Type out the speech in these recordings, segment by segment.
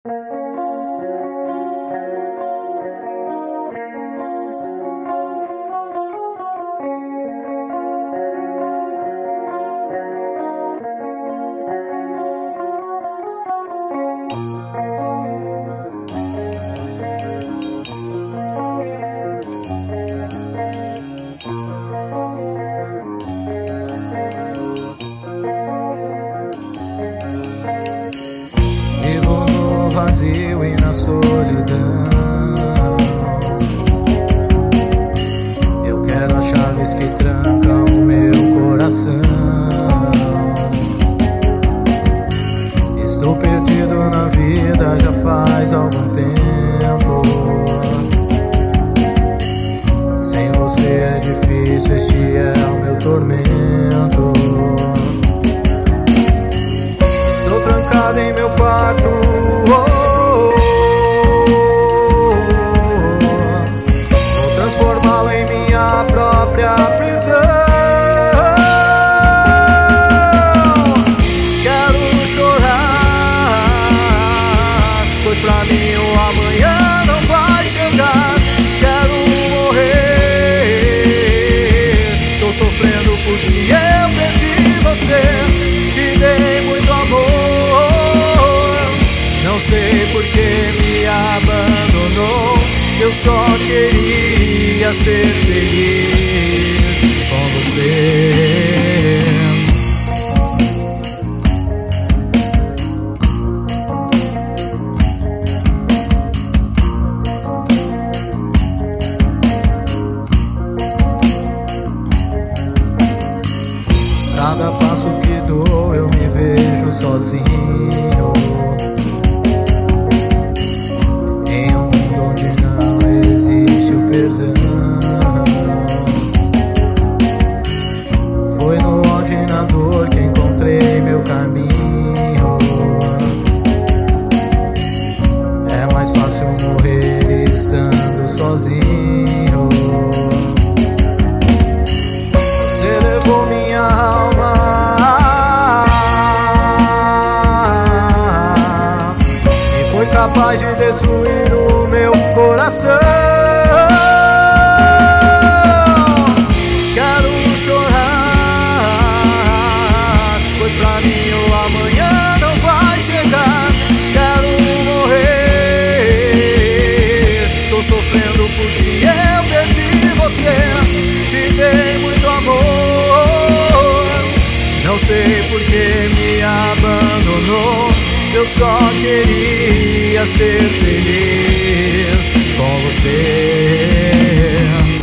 Vivo no vazio e na solidão. Eu quero as chaves que trancam o meu coração. Estou perdido na vida já faz algum tempo. Sem você é difícil, este é o meu tormento. Estou trancado em meu quarto, vou transformá-lo em minha própria prisão. Quero chorar, pois pra mim o amanhã não vai chegar. Quero morrer, estou sofrendo porque eu perdi você. Te dei muito amor, não sei por que me abandonou. Eu só queria ser feliz com você. Cada passo que dou eu me vejo sozinho, em um mundo onde não existe o perdão. Foi no ódio e na dor que encontrei meu caminho. É mais fácil morrer estando sozinho. Você levou minha alma e foi capaz de destruir o meu coração. Quero chorar, pois pra mim o amanhã não vai chegar. Quero morrer, estou sofrendo porque eu perdi você. Te dei muito amor, não sei por que me abandonou. Eu só queria ser feliz com você.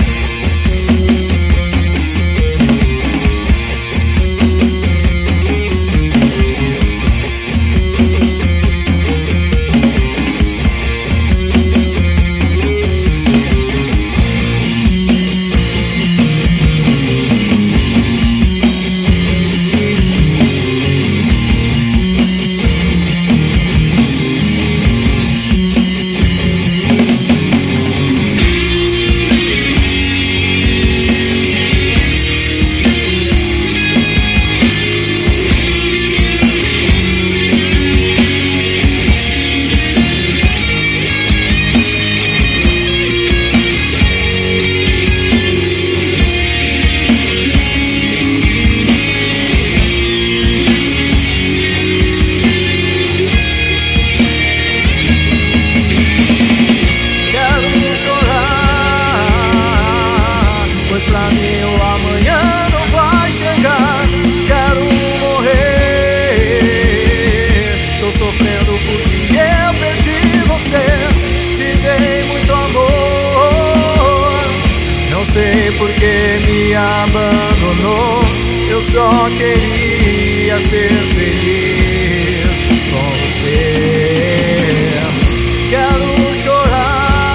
Sofrendo porque eu perdi você. Te dei muito amor, não sei por que me abandonou. Eu só queria ser feliz com você. Quero chorar,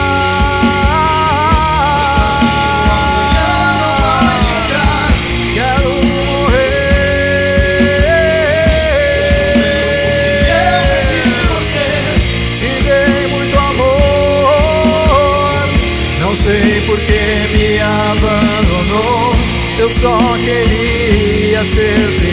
quero sei por que me abandonou. Eu só queria ser feliz.